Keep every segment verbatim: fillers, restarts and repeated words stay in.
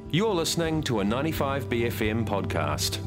You're listening to a ninety-five B F M podcast.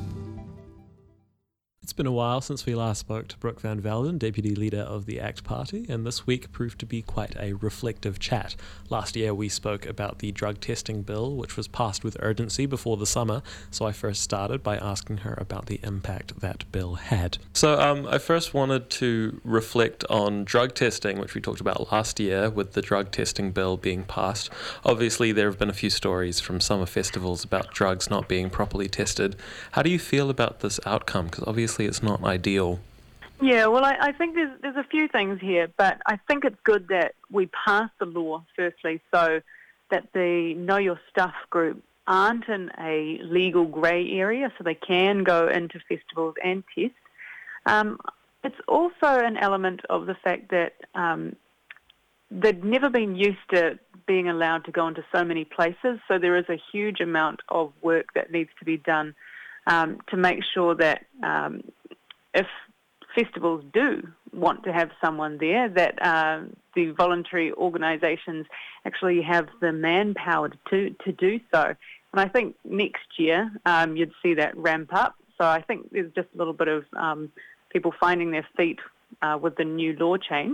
It's been a while since we last spoke to Brooke Van Velden, Deputy Leader of the ACT Party, and this week proved to be quite a reflective chat. Last year we spoke about the drug testing bill, which was passed with urgency before the summer, so I first started by asking her about the impact that bill had. So um, I first wanted to reflect on drug testing, which we talked about last year with the drug testing bill being passed. Obviously there have been a few stories from summer festivals about drugs not being properly tested. How do you feel about this outcome? Because obviously it's not ideal. Yeah, well, I, I think there's there's a few things here, but I think it's good that we passed the law, firstly, so that the Know Your Stuff group aren't in a legal grey area, so they can go into festivals and test. Um, it's also an element of the fact that um, they've never been used to being allowed to go into so many places, so there is a huge amount of work that needs to be done um, to make sure that um, if festivals do want to have someone there, that uh, the voluntary organisations actually have the manpower to, to do so. And I think next year um, you'd see that ramp up. So I think there's just a little bit of um, people finding their feet uh, with the new law change.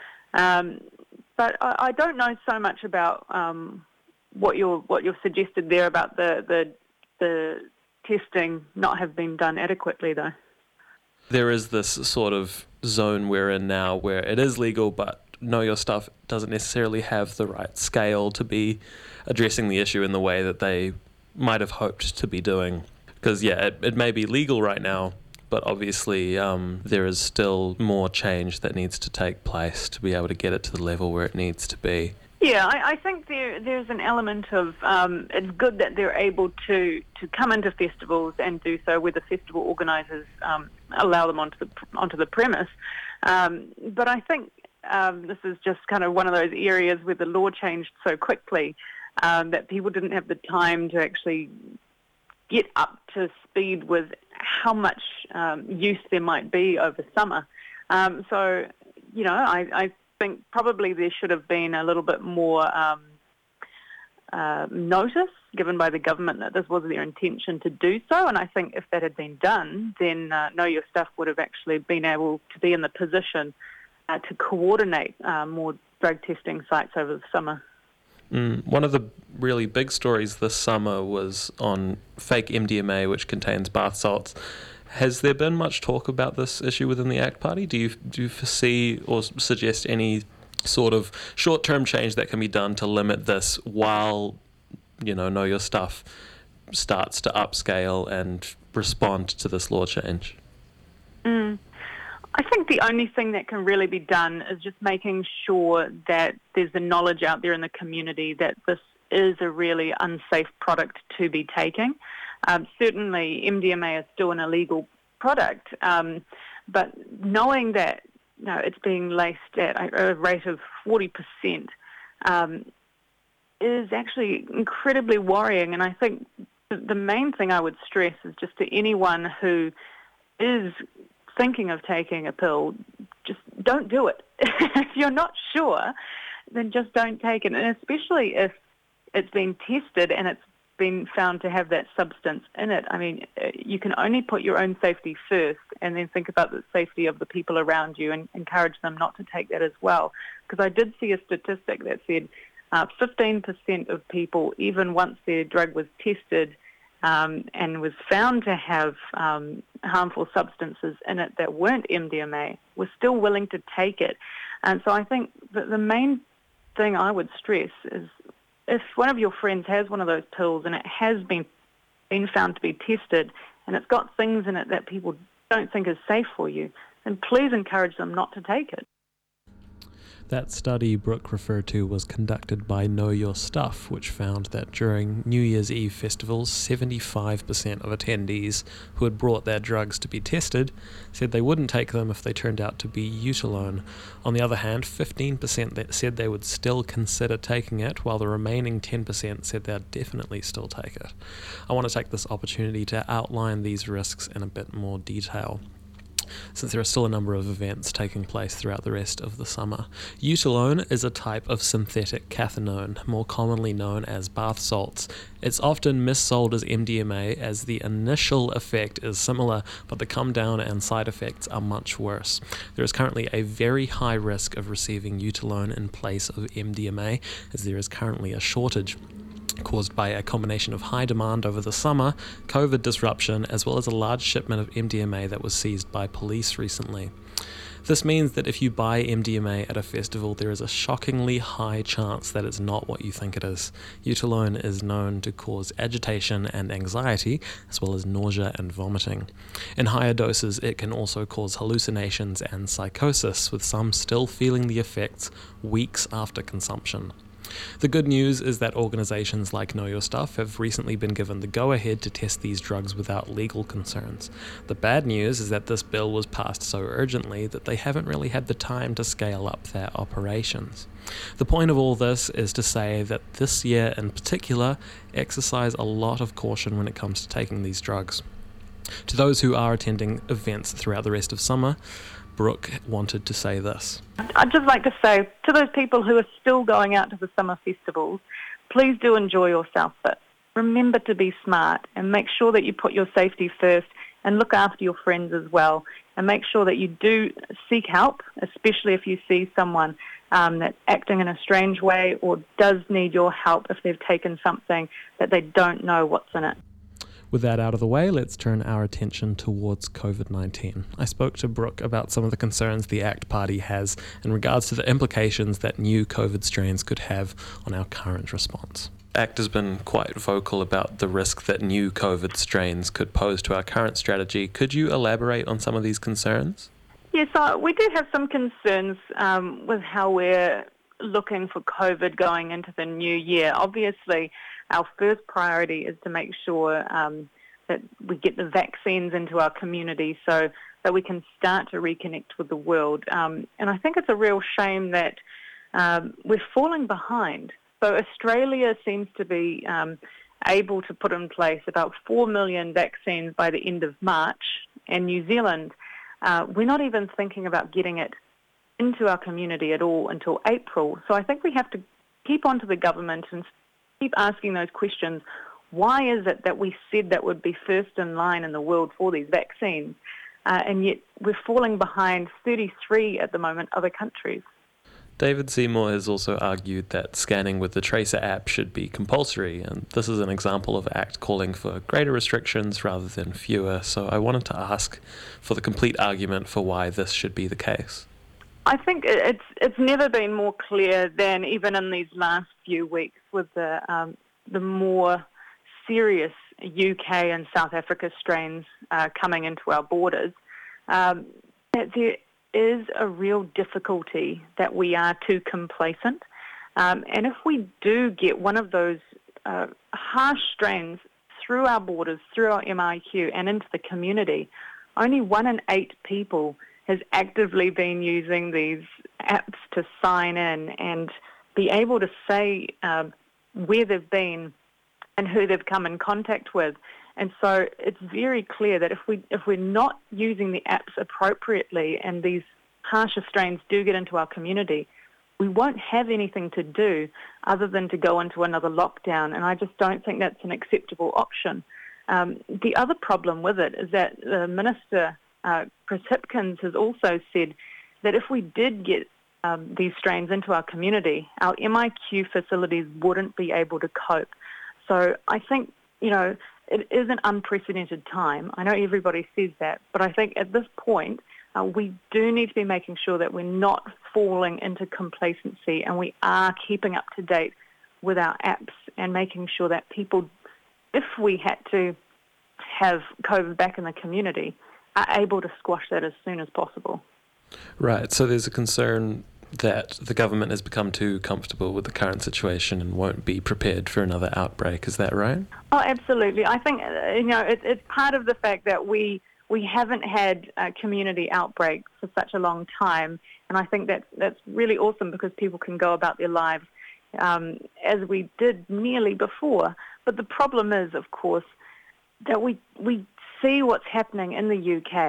Um, but I, I don't know so much about um, what you're what you've suggested there about the, the the testing not have been done adequately, though. There is this sort of zone we're in now where it is legal, but Know Your Stuff doesn't necessarily have the right scale to be addressing the issue in the way that they might have hoped to be doing. Because, yeah, it, it may be legal right now, but obviously um, there is still more change that needs to take place to be able to get it to the level where it needs to be. Yeah, I, I think there there's an element of um, it's good that they're able to, to come into festivals and do so where the festival organisers um, allow them onto the onto the premise. Um, but I think um, this is just kind of one of those areas where the law changed so quickly um, that people didn't have the time to actually get up to speed with how much um, use there might be over summer. Um, so, you know, I. I think probably there should have been a little bit more um, uh, notice given by the government that this was their intention to do so, and I think if that had been done, then uh, Know Your Stuff would have actually been able to be in the position uh, to coordinate uh, more drug testing sites over the summer. Mm, one of the really big stories this summer was on fake M D M A, which contains bath salts. Has there been much talk about this issue within the ACT Party? Do you do you foresee or suggest any sort of short-term change that can be done to limit this while, you know, Know Your Stuff starts to upscale and respond to this law change? Mm. I think the only thing that can really be done is just making sure that there's the knowledge out there in the community that this is a really unsafe product to be taking. Um, certainly M D M A is still an illegal product, um, but knowing that you know, it's being laced at a, a rate of forty percent um, is actually incredibly worrying. And I think the, the main thing I would stress is just to anyone who is thinking of taking a pill, just don't do it. If you're not sure, then just don't take it, and especially if it's been tested and it's been found to have that substance in it. I mean, you can only put your own safety first and then think about the safety of the people around you and encourage them not to take that as well. Because I did see a statistic that said uh, fifteen percent of people, even once their drug was tested um, and was found to have um, harmful substances in it that weren't M D M A, were still willing to take it. And so I think that the main thing I would stress is if one of your friends has one of those pills and it has been been found to be tested and it's got things in it that people don't think is safe for you, then please encourage them not to take it. That study Brooke referred to was conducted by Know Your Stuff, which found that during New Year's Eve festivals, seventy-five percent of attendees who had brought their drugs to be tested said they wouldn't take them if they turned out to be Eutalone. On the other hand, fifteen percent that said they would still consider taking it, while the remaining ten percent said they'd definitely still take it. I want to take this opportunity to outline these risks in a bit more detail. since there are still a number of events taking place throughout the rest of the summer. Eutalone is a type of synthetic cathinone, more commonly known as bath salts. It's often missold as M D M A as the initial effect is similar, but the come down and side effects are much worse. There is currently a very high risk of receiving eutalone in place of M D M A, as there is currently a shortage caused by a combination of high demand over the summer, COVID disruption, as well as a large shipment of M D M A that was seized by police recently. This means that if you buy M D M A at a festival, there is a shockingly high chance that it's not what you think it is. Eutalone is known to cause agitation and anxiety, as well as nausea and vomiting. In higher doses, it can also cause hallucinations and psychosis, with some still feeling the effects weeks after consumption. The good news is that organisations like Know Your Stuff have recently been given the go-ahead to test these drugs without legal concerns. The bad news is that this bill was passed so urgently that they haven't really had the time to scale up their operations. The point of all this is to say that this year in particular, exercise a lot of caution when it comes to taking these drugs. To those who are attending events throughout the rest of summer, Brooke wanted to say this. I'd just like to say to those people who are still going out to the summer festivals, please do enjoy yourself, but remember to be smart and make sure that you put your safety first and look after your friends as well, and make sure that you do seek help, especially if you see someone um, that's acting in a strange way or does need your help if they've taken something that they don't know what's in it. With that out of the way, let's turn our attention towards COVID nineteen. I spoke to Brooke about some of the concerns the ACT Party has in regards to the implications that new COVID strains could have on our current response. ACT has been quite vocal about the risk that new COVID strains could pose to our current strategy. Could you elaborate on some of these concerns? Yes, uh, we do have some concerns um, with how we're looking for COVID going into the new year. Obviously, our first priority is to make sure um, that we get the vaccines into our community so that we can start to reconnect with the world. Um, and I think it's a real shame that um, we're falling behind. So Australia seems to be um, able to put in place about four million vaccines by the end of March, and New Zealand, uh, we're not even thinking about getting it into our community at all until April. So I think we have to keep on to the government and keep asking those questions. Why is it that we said that would be first in line in the world for these vaccines, uh, and yet we're falling behind thirty-three at the moment other countries? David Seymour has also argued that scanning with the Tracer app should be compulsory, and this is an example of ACT calling for greater restrictions rather than fewer, so I wanted to ask for the complete argument for why this should be the case. I think it's it's never been more clear than even in these last few weeks with the um, the more serious U K and South Africa strains uh, coming into our borders, um, that there is a real difficulty that we are too complacent. Um, and if we do get one of those uh, harsh strains through our borders, through our M I Q and into the community, only one in eight people has actively been using these apps to sign in and be able to say um, where they've been and who they've come in contact with. And so it's very clear that if, we, if we're not using the apps appropriately and these harsher strains do get into our community, we won't have anything to do other than to go into another lockdown. And I just don't think that's an acceptable option. Um, the other problem with it is that the Minister Uh, Chris Hipkins has also said that if we did get um, these strains into our community, our M I Q facilities wouldn't be able to cope. So I think, you know, it is an unprecedented time. I know everybody says that, but I think at this point, uh, we do need to be making sure that we're not falling into complacency and we are keeping up to date with our apps and making sure that people, if we had to have COVID back in the community, are able to squash that as soon as possible. Right, so there's a concern that the government has become too comfortable with the current situation and won't be prepared for another outbreak, is that right? Oh, absolutely. I think, uh, you know, it, it's part of the fact that we we haven't had a community outbreak for such a long time, and I think that's, that's really awesome because people can go about their lives um, as we did nearly before. But the problem is, of course, that we we see what's happening in the U K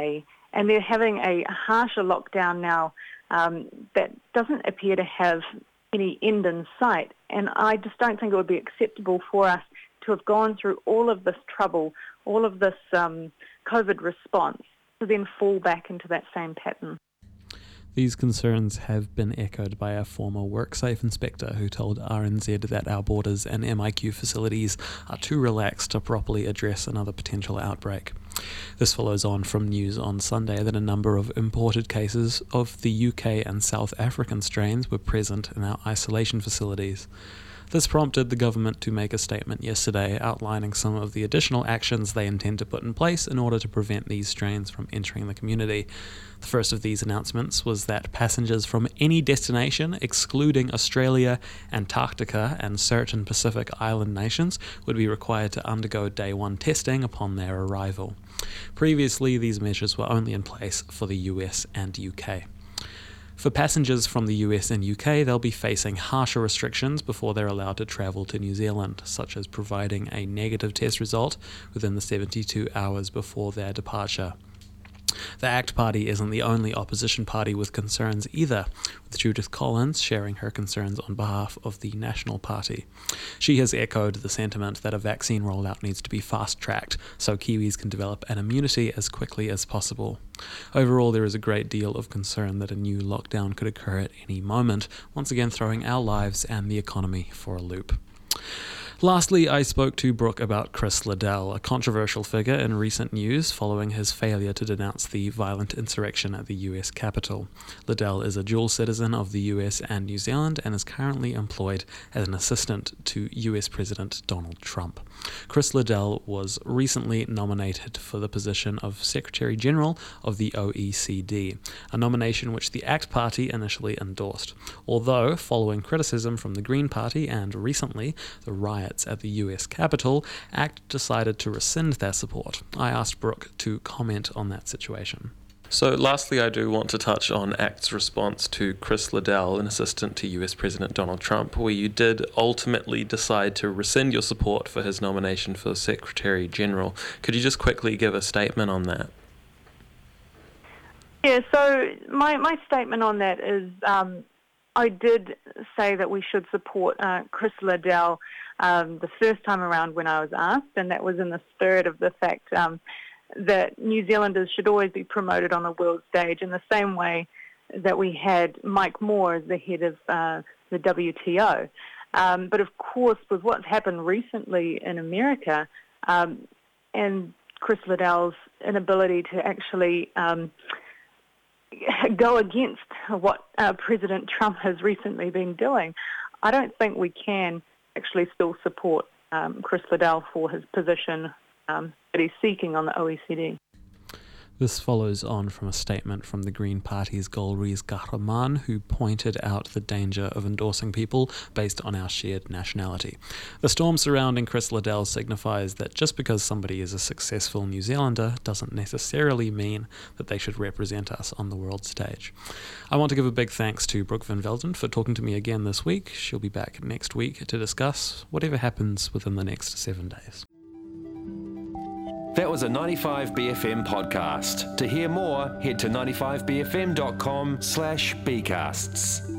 and they're having a harsher lockdown now um, that doesn't appear to have any end in sight. And I just don't think it would be acceptable for us to have gone through all of this trouble, all of this um, COVID response, to then fall back into that same pattern. These concerns have been echoed by a former WorkSafe inspector who told R N Z that our borders and M I Q facilities are too relaxed to properly address another potential outbreak. This follows on from news on Sunday that a number of imported cases of the U K and South African strains were present in our isolation facilities. This prompted the government to make a statement yesterday outlining some of the additional actions they intend to put in place in order to prevent these strains from entering the community. The first of these announcements was that passengers from any destination, excluding Australia, Antarctica, and certain Pacific Island nations, would be required to undergo day one testing upon their arrival. Previously, these measures were only in place for the U S and U K. For passengers from the U S and U K, they'll be facing harsher restrictions before they're allowed to travel to New Zealand, such as providing a negative test result within the seventy-two hours before their departure. The ACT Party isn't the only opposition party with concerns either, with Judith Collins sharing her concerns on behalf of the National Party. She has echoed the sentiment that a vaccine rollout needs to be fast-tracked so Kiwis can develop an immunity as quickly as possible. Overall, there is a great deal of concern that a new lockdown could occur at any moment, once again throwing our lives and the economy for a loop. Lastly, I spoke to Brooke about Chris Liddell, a controversial figure in recent news following his failure to denounce the violent insurrection at the U S Capitol. Liddell is a dual citizen of the U S and New Zealand and is currently employed as an assistant to U S President Donald Trump. Chris Liddell was recently nominated for the position of Secretary General of the O E C D, a nomination which the ACT Party initially endorsed, although following criticism from the Green Party and recently the riot at the U S Capitol, ACT decided to rescind their support. I asked Brooke to comment on that situation. So lastly, I do want to touch on ACT's response to Chris Liddell, an assistant to U S President Donald Trump, where you did ultimately decide to rescind your support for his nomination for Secretary General. Could you just quickly give a statement on that? Yeah, so my, my statement on that is um, I did say that we should support uh, Chris Liddell Um, the first time around when I was asked, and that was in the spirit of the fact um, that New Zealanders should always be promoted on the world stage in the same way that we had Mike Moore as the head of uh, the W T O. Um, but of course, with what's happened recently in America um, and Chris Liddell's inability to actually um, go against what uh, President Trump has recently been doing, I don't think we can actually still support um, Chris Liddell for his position um, that he's seeking on the O E C D. This follows on from a statement from the Green Party's Golriz Ghahraman, who pointed out the danger of endorsing people based on our shared nationality. The storm surrounding Chris Liddell signifies that just because somebody is a successful New Zealander doesn't necessarily mean that they should represent us on the world stage. I want to give a big thanks to Brooke Van Velden for talking to me again this week. She'll be back next week to discuss whatever happens within the next seven days. That was a ninety-five B F M podcast. To hear more, head to ninety-five b f m dot com slash bcasts.